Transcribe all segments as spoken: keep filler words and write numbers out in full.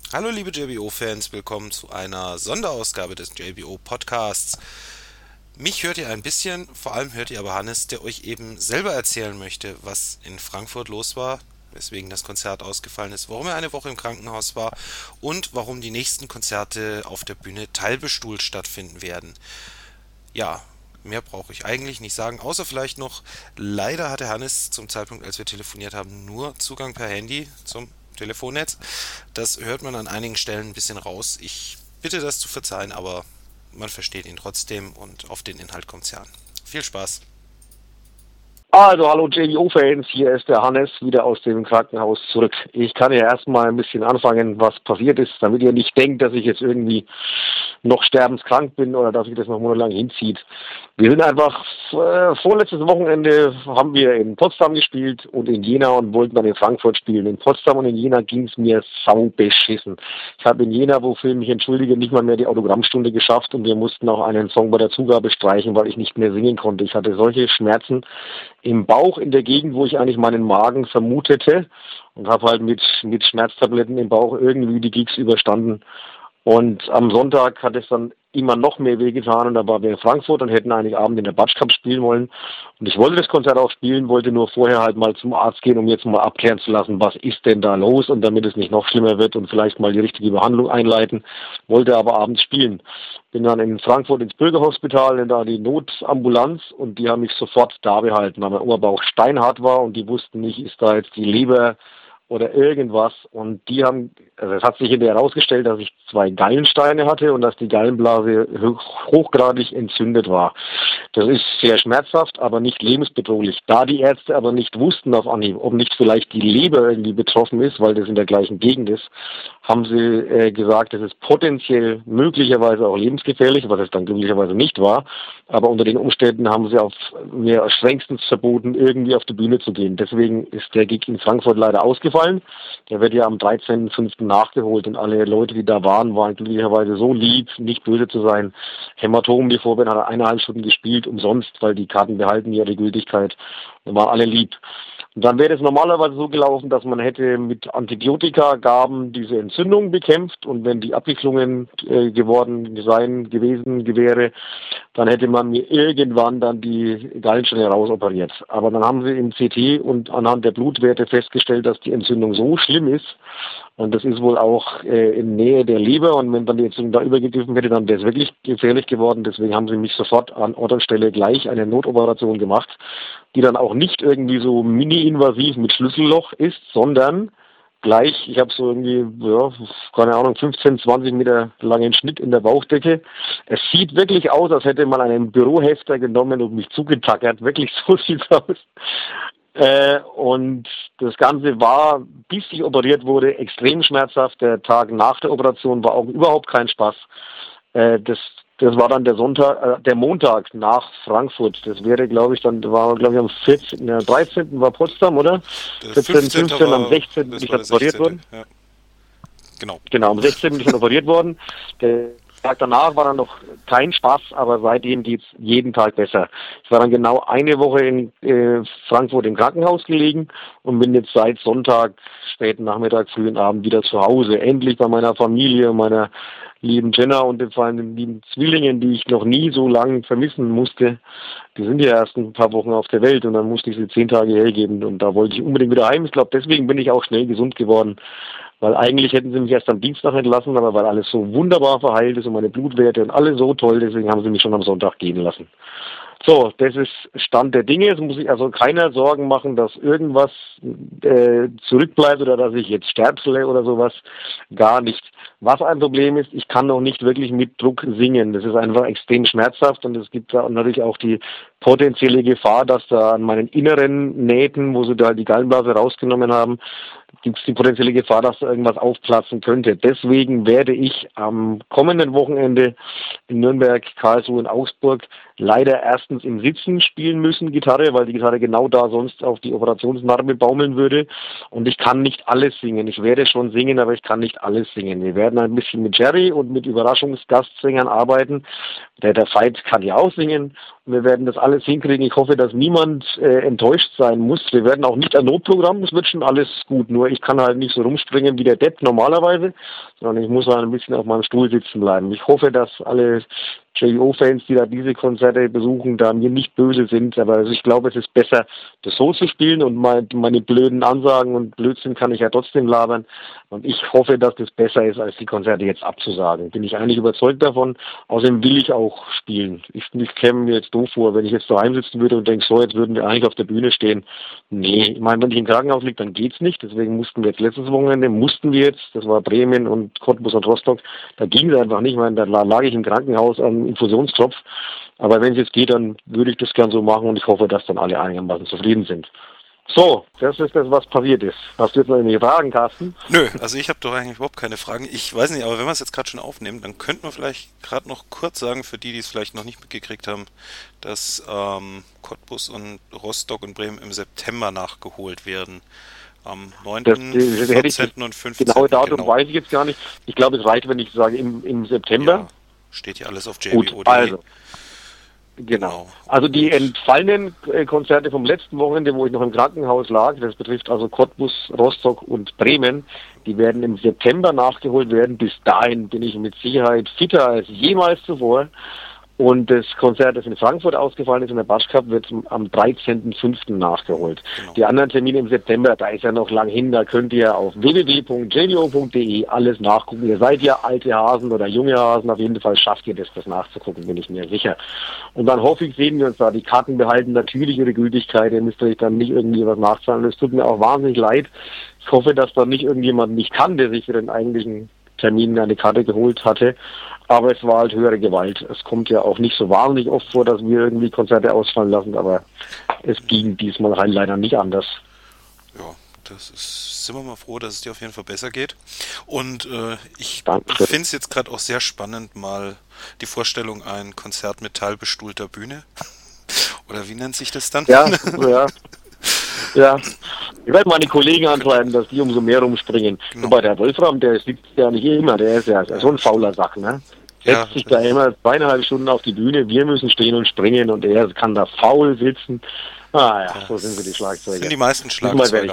Hallo liebe J B O-Fans, willkommen zu einer Sonderausgabe des J B O-Podcasts. Mich hört ihr ein bisschen, vor allem hört ihr aber Hannes, der euch eben selber erzählen möchte, was in Frankfurt los war, weswegen das Konzert ausgefallen ist, warum er eine Woche im Krankenhaus war und warum die nächsten Konzerte auf der Bühne teilbestuhlt stattfinden werden. Ja, mehr brauche ich eigentlich nicht sagen, außer vielleicht noch, leider hatte Hannes zum Zeitpunkt, als wir telefoniert haben, nur Zugang per Handy zum Telefonnetz. Das hört man an einigen Stellen ein bisschen raus. Ich bitte das zu verzeihen, aber man versteht ihn trotzdem und auf den Inhalt kommt es ja an. Viel Spaß. Also, hallo J B O-Fans, hier ist der Hannes wieder aus dem Krankenhaus zurück. Ich kann ja erstmal ein bisschen anfangen, was passiert ist, damit ihr nicht denkt, dass ich jetzt irgendwie noch sterbenskrank bin oder dass sich das noch monatelang hinzieht. Wir sind einfach, äh, vorletztes Wochenende haben wir in Potsdam gespielt und in Jena und wollten dann in Frankfurt spielen. In Potsdam und in Jena ging es mir sau beschissen. Ich habe in Jena, wofür ich mich entschuldige, nicht mal mehr die Autogrammstunde geschafft und wir mussten auch einen Song bei der Zugabe streichen, weil ich nicht mehr singen konnte. Ich hatte solche Schmerzen im Bauch, in der Gegend, wo ich eigentlich meinen Magen vermutete und habe halt mit, mit Schmerztabletten im Bauch irgendwie die Gigs überstanden. Und am Sonntag hat es dann immer noch mehr wehgetan und da waren wir in Frankfurt und hätten eigentlich Abend in der Batsch Cup spielen wollen. Und ich wollte das Konzert auch spielen, wollte nur vorher halt mal zum Arzt gehen, um jetzt mal abklären zu lassen, was ist denn da los und damit es nicht noch schlimmer wird und vielleicht mal die richtige Behandlung einleiten, wollte aber abends spielen. Bin dann in Frankfurt ins Bürgerhospital, in da die Notambulanz und die haben mich sofort da behalten, weil mein Oberbauch steinhart war und die wussten nicht, ist da jetzt die Leber oder irgendwas. Und die haben, also es hat sich hinterher herausgestellt, dass ich zwei Gallensteine hatte und dass die Gallenblase hoch, hochgradig entzündet war. Das ist sehr schmerzhaft, aber nicht lebensbedrohlich. Da die Ärzte aber nicht wussten auf Anhieb, ob nicht vielleicht die Leber irgendwie betroffen ist, weil das in der gleichen Gegend ist, haben sie äh, gesagt, das ist potenziell möglicherweise auch lebensgefährlich, was es dann glücklicherweise nicht war. Aber unter den Umständen haben sie auf mir strengstens verboten, irgendwie auf die Bühne zu gehen. Deswegen ist der Gig in Frankfurt leider ausgefallen. Der wird ja am dreizehnten fünften nachgeholt und alle Leute, die da waren, waren glücklicherweise so lieb, nicht böse zu sein. Hämatom, die Vorband hat eineinhalb Stunden gespielt, umsonst, weil die Karten behalten ihre Gültigkeit und waren alle lieb. Und dann wäre es normalerweise so gelaufen, dass man hätte mit Antibiotika-Gaben diese Entzündung bekämpft und wenn die Abwicklungen äh, geworden sein gewesen wäre, dann hätte man mir irgendwann dann die Gallensteine rausoperiert. Aber dann haben sie im C T und anhand der Blutwerte festgestellt, dass die Entzündung so schlimm ist, und das ist wohl auch äh, in Nähe der Leber. Und wenn dann die Entzündung da übergegriffen hätte, dann wäre es wirklich gefährlich geworden. Deswegen haben sie mich sofort an Ort und Stelle gleich eine Notoperation gemacht, die dann auch nicht irgendwie so mini-invasiv mit Schlüsselloch ist, sondern gleich, ich habe so irgendwie, ja, keine Ahnung, fünfzehn, zwanzig Meter langen Schnitt in der Bauchdecke. Es sieht wirklich aus, als hätte man einen Bürohefter genommen und mich zugetackert. Wirklich, so sieht's aus. Äh, und das Ganze war, bis ich operiert wurde, extrem schmerzhaft. Der Tag nach der Operation war auch überhaupt kein Spaß. Äh, das, das war dann der Sonntag, äh, der Montag nach Frankfurt. Das wäre, glaube ich, dann war, glaube ich, am vierzehnten, ja, dreizehnten war Potsdam, oder? Der vierzehnten, fünfzehnte fünfzehnten, am war, sechzehnten bin das ich war dann der operiert sechzehnte. worden. Ja, genau. Genau, am sechzehnten bin ich dann operiert worden. Der Tag danach war dann noch kein Spaß, aber seitdem geht's jeden Tag besser. Ich war dann genau eine Woche in äh, Frankfurt im Krankenhaus gelegen und bin jetzt seit Sonntag, späten Nachmittag, frühen Abend wieder zu Hause. Endlich bei meiner Familie, meiner lieben Jenna und vor allem den lieben Zwillingen, die ich noch nie so lange vermissen musste. Die sind ja erst ein paar Wochen auf der Welt und dann musste ich sie zehn Tage hergeben und da wollte ich unbedingt wieder heim. Ich glaube, deswegen bin ich auch schnell gesund geworden. Weil eigentlich hätten sie mich erst am Dienstag entlassen, aber weil alles so wunderbar verheilt ist und meine Blutwerte und alles so toll, deswegen haben sie mich schon am Sonntag gehen lassen. So, das ist Stand der Dinge. Es muss sich also keiner Sorgen machen, dass irgendwas äh, zurückbleibt oder dass ich jetzt sterzle oder sowas. Gar nicht. Was ein Problem ist, ich kann noch nicht wirklich mit Druck singen. Das ist einfach extrem schmerzhaft und es gibt da natürlich auch die potenzielle Gefahr, dass da an meinen inneren Nähten, wo sie da die Gallenblase rausgenommen haben, gibt es die potenzielle Gefahr, dass da irgendwas aufplatzen könnte. Deswegen werde ich am kommenden Wochenende in Nürnberg, Karlsruhe und Augsburg leider erstens im Sitzen spielen müssen, Gitarre, weil die Gitarre genau da sonst auf die Operationsnarbe baumeln würde. Und ich kann nicht alles singen. Ich werde schon singen, aber ich kann nicht alles singen. Wir werden ein bisschen mit Jerry und mit Überraschungsgastsängern arbeiten. Der, der Veit kann ja auch singen. Und wir werden das alles hinkriegen. Ich hoffe, dass niemand äh, enttäuscht sein muss. Wir werden auch nicht ein Notprogramm. Es wird schon alles gut. Nur Nur ich kann halt nicht so rumspringen wie der Depp normalerweise, sondern ich muss halt ein bisschen auf meinem Stuhl sitzen bleiben. Ich hoffe, dass alle J B O-Fans, die da diese Konzerte besuchen, da mir nicht böse sind. Aber also ich glaube, es ist besser, das so zu spielen und meine, meine blöden Ansagen und Blödsinn kann ich ja trotzdem labern. Und ich hoffe, dass das besser ist, als die Konzerte jetzt abzusagen. Bin ich eigentlich überzeugt davon. Außerdem will ich auch spielen. Ich, ich käme mir jetzt doof vor, wenn ich jetzt daheim sitzen würde und denke, so, jetzt würden wir eigentlich auf der Bühne stehen. Nee, ich meine, wenn ich im Krankenhaus liege, dann geht's nicht. Deswegen mussten wir jetzt letztes Wochenende, mussten wir jetzt, das war Bremen und Cottbus und Rostock, da ging es einfach nicht. Ich meine, da lag ich im Krankenhaus am Infusionsknopf. Aber wenn es jetzt geht, dann würde ich das gern so machen und ich hoffe, dass dann alle einigermaßen zufrieden sind. So, das ist das, was passiert ist. Hast du jetzt noch irgendwelche Fragen, Carsten? Nö, also ich habe doch eigentlich überhaupt keine Fragen. Ich weiß nicht, aber wenn wir es jetzt gerade schon aufnehmen, dann könnten wir vielleicht gerade noch kurz sagen, für die, die es vielleicht noch nicht mitgekriegt haben, dass ähm, Cottbus und Rostock und Bremen im September nachgeholt werden. Am neunten, vierzehnten und fünfzehnten Genaue Datum genau. Weiß ich jetzt gar nicht. Ich glaube, es reicht, wenn ich sage, im, im September. Ja, steht hier alles auf J B O punkt de. Also. Genau. Also die entfallenen Konzerte vom letzten Wochenende, wo ich noch im Krankenhaus lag, das betrifft also Cottbus, Rostock und Bremen, die werden im September nachgeholt werden. Bis dahin bin ich mit Sicherheit fitter als jemals zuvor. Und das Konzert, das in Frankfurt ausgefallen ist, in der Batsch Cup, wird am dreizehnten fünften nachgeholt. Genau. Die anderen Termine im September, da ist ja noch lang hin, da könnt ihr auf w w w punkt j b o punkt de alles nachgucken. Ihr seid ja alte Hasen oder junge Hasen, auf jeden Fall schafft ihr das, das nachzugucken, bin ich mir sicher. Und dann hoffe ich, sehen wir uns da. Die Karten behalten natürlich ihre Gültigkeit, ihr müsst euch dann nicht irgendwie was nachzahlen. Es tut mir auch wahnsinnig leid. Ich hoffe, dass da nicht irgendjemand nicht kann, der sich für den eigentlichen Termin eine Karte geholt hatte. Aber es war halt höhere Gewalt. Es kommt ja auch nicht so wahnsinnig oft vor, dass wir irgendwie Konzerte ausfallen lassen, aber es ging diesmal halt leider nicht anders. Ja, das ist, sind wir mal froh, dass es dir auf jeden Fall besser geht. Und äh, ich finde es jetzt gerade auch sehr spannend, mal die Vorstellung, ein Konzert mit teilbestuhlter Bühne. Oder wie nennt sich das dann? Ja, ja. Ja, ich werde meine Kollegen antreiben, dass die umso mehr rumspringen. Genau. Wobei der Wolfram, der sitzt ja nicht immer, der ist ja, ja. so ein fauler Sack, ne? Setzt ja, sich da immer zweieinhalb Stunden auf die Bühne, wir müssen stehen und springen und er kann da faul sitzen. Ah ja, ja, so sind wir die Schlagzeuger. Sind die meisten Schlagzeuger.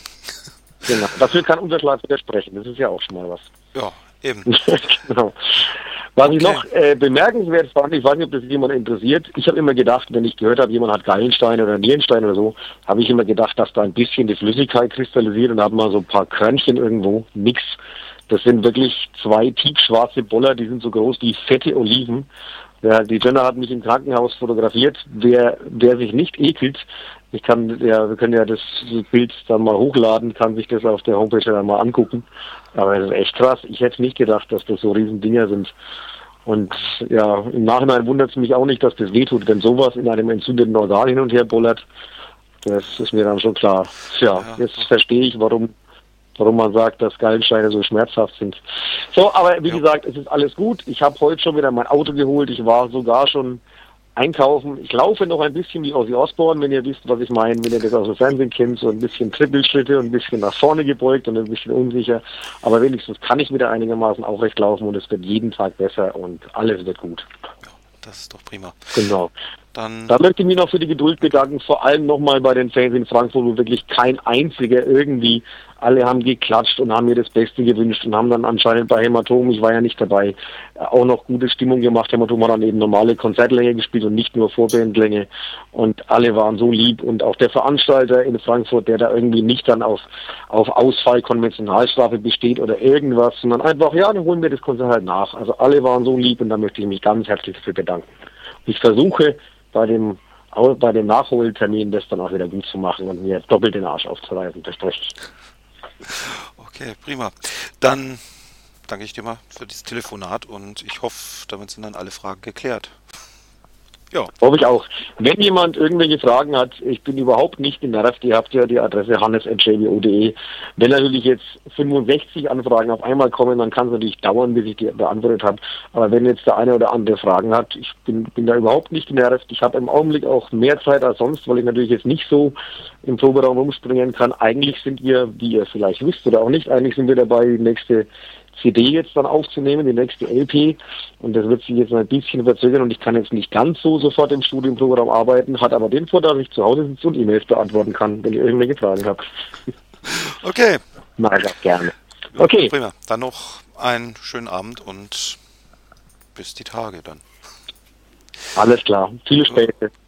Genau. Dafür kann unser Schlagzeuger sprechen, das ist ja auch schon mal was. Ja, eben. Genau. Was okay. ich noch äh, bemerkenswert fand, ich weiß nicht, ob das jemand interessiert, ich habe immer gedacht, wenn ich gehört habe, jemand hat Gallenstein oder Nierenstein oder so, habe ich immer gedacht, dass da ein bisschen die Flüssigkeit kristallisiert und habe mal so ein paar Körnchen irgendwo, nix. Das sind wirklich zwei tiefschwarze Boller, die sind so groß wie fette Oliven. Ja, die Jenna hat mich im Krankenhaus fotografiert. Wer, wer sich nicht ekelt, ich kann, ja, wir können ja das Bild dann mal hochladen, kann sich das auf der Homepage dann mal angucken. Aber das ist echt krass. Ich hätte nicht gedacht, dass das so riesen Dinger sind. Und ja, im Nachhinein wundert es mich auch nicht, dass das wehtut, wenn sowas in einem entzündeten Organ hin und her bollert. Das ist mir dann schon klar. Tja, jetzt verstehe ich, warum warum man sagt, dass Gallensteine so schmerzhaft sind. So, aber wie ja. gesagt, es ist alles gut. Ich habe heute schon wieder mein Auto geholt. Ich war sogar schon einkaufen. Ich laufe noch ein bisschen wie Ozzy Osbourne, wenn ihr wisst, was ich meine, wenn ihr das aus dem Fernsehen kennt, so ein bisschen Trippelschritte und ein bisschen nach vorne gebeugt und ein bisschen unsicher. Aber wenigstens kann ich wieder einigermaßen aufrecht laufen und es wird jeden Tag besser und alles wird gut. Ja, das ist doch prima. Genau. Dann da möchte ich mich noch für die Geduld bedanken, vor allem nochmal bei den Fans in Frankfurt, wo wirklich kein einziger irgendwie, alle haben geklatscht und haben mir das Beste gewünscht und haben dann anscheinend bei Hämatom, ich war ja nicht dabei, auch noch gute Stimmung gemacht. Hämatom hat dann eben normale Konzertlänge gespielt und nicht nur Vorbandlänge und alle waren so lieb und auch der Veranstalter in Frankfurt, der da irgendwie nicht dann auf, auf Ausfall, Konventionalstrafe besteht oder irgendwas, sondern einfach, ja, dann holen wir das Konzert halt nach. Also alle waren so lieb und da möchte ich mich ganz herzlich dafür bedanken. Ich versuche bei dem bei dem Nachholtermin das dann auch wieder gut zu machen und mir doppelt den Arsch aufzureißen, verspreche ich. Okay, prima. Dann danke ich dir mal für dieses Telefonat und ich hoffe, damit sind dann alle Fragen geklärt. Ja. Hoffe ich auch. Wenn jemand irgendwelche Fragen hat, ich bin überhaupt nicht genervt, ihr habt ja die Adresse hannes at j b o punkt de. Wenn natürlich jetzt fünfundsechzig Anfragen auf einmal kommen, dann kann es natürlich dauern, bis ich die beantwortet habe. Aber wenn jetzt der eine oder andere Fragen hat, ich bin, bin da überhaupt nicht genervt. Ich habe im Augenblick auch mehr Zeit als sonst, weil ich natürlich jetzt nicht so im Proberaum rumspringen kann. Eigentlich sind wir, wie ihr vielleicht wisst oder auch nicht, eigentlich sind wir dabei, die nächste C D jetzt dann aufzunehmen, die nächste L P, und das wird sich jetzt ein bisschen verzögern und ich kann jetzt nicht ganz so sofort im Studienprogramm arbeiten, hat aber den Vorteil, dass ich zu Hause sitze und E-Mails beantworten kann, wenn ihr irgendwelche Fragen habt. Okay, Mach ich auch gerne. Okay. Prima. Dann noch einen schönen Abend und bis die Tage dann. Alles klar. Viele Späte.